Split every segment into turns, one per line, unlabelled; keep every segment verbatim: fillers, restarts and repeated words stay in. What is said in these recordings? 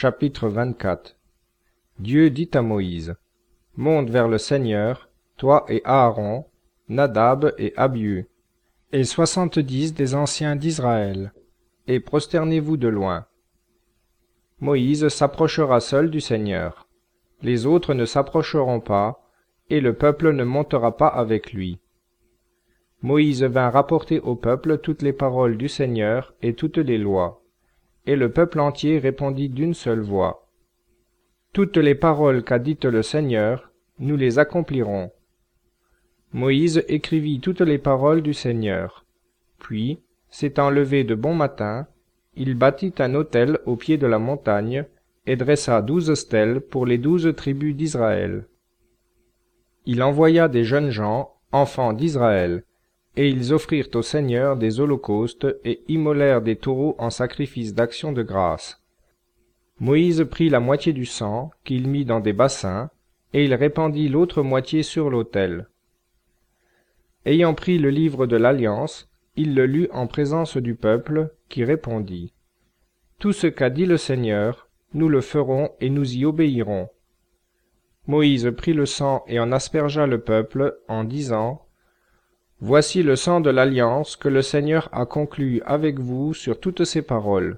Chapitre vingt-quatre. Dieu dit à Moïse: Monte vers le Seigneur, toi et Aaron, Nadab et Abihu, et soixante-dix des anciens d'Israël, et prosternez-vous de loin. Moïse s'approchera seul du Seigneur. Les autres ne s'approcheront pas, et le peuple ne montera pas avec lui. Moïse vint rapporter au peuple toutes les paroles du Seigneur et toutes les lois. Et le peuple entier répondit d'une seule voix: Toutes les paroles qu'a dites le Seigneur, nous les accomplirons. Moïse écrivit toutes les paroles du Seigneur. Puis, s'étant levé de bon matin, il bâtit un autel au pied de la montagne, et dressa douze stèles pour les douze tribus d'Israël. Il envoya des jeunes gens, enfants d'Israël, et ils offrirent au Seigneur des holocaustes et immolèrent des taureaux en sacrifice d'action de grâce. Moïse prit la moitié du sang, qu'il mit dans des bassins, et il répandit l'autre moitié sur l'autel. Ayant pris le livre de l'Alliance, il le lut en présence du peuple, qui répondit: Tout ce qu'a dit le Seigneur, nous le ferons et nous y obéirons. Moïse prit le sang et en aspergea le peuple, en disant: Voici le sang de l'alliance que le Seigneur a conclu avec vous sur toutes ces paroles.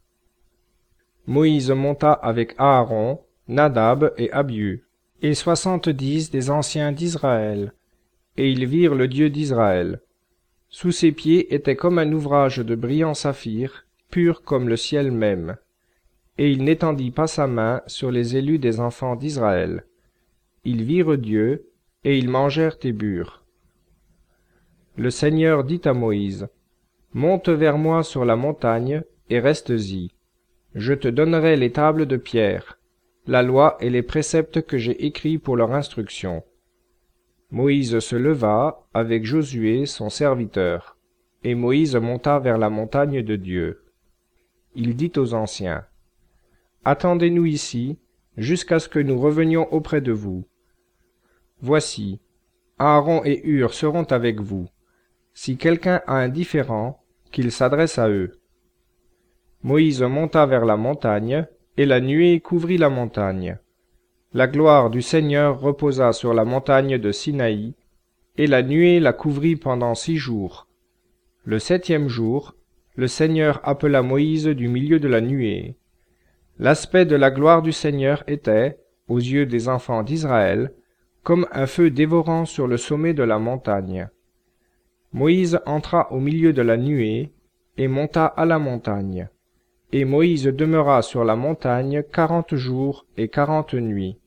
Moïse monta avec Aaron, Nadab et Abihu, et soixante-dix des anciens d'Israël, et ils virent le Dieu d'Israël. Sous ses pieds était comme un ouvrage de brillant saphir, pur comme le ciel même. Et il n'étendit pas sa main sur les élus des enfants d'Israël. Ils virent Dieu, et ils mangèrent et burent. Le Seigneur dit à Moïse: Monte vers moi sur la montagne, et restes-y. Je te donnerai les tables de pierre, la loi et les préceptes que j'ai écrits pour leur instruction. Moïse se leva avec Josué son serviteur, et Moïse monta vers la montagne de Dieu. Il dit aux anciens: Attendez-nous ici, jusqu'à ce que nous revenions auprès de vous. Voici, Aaron et Hur seront avec vous. Si quelqu'un a un différend, qu'il s'adresse à eux. Moïse monta vers la montagne, et la nuée couvrit la montagne. La gloire du Seigneur reposa sur la montagne de Sinaï, et la nuée la couvrit pendant six jours. Le septième jour, le Seigneur appela Moïse du milieu de la nuée. L'aspect de la gloire du Seigneur était, aux yeux des enfants d'Israël, comme un feu dévorant sur le sommet de la montagne. Moïse entra au milieu de la nuée, et monta à la montagne. Et Moïse demeura sur la montagne quarante jours et quarante nuits.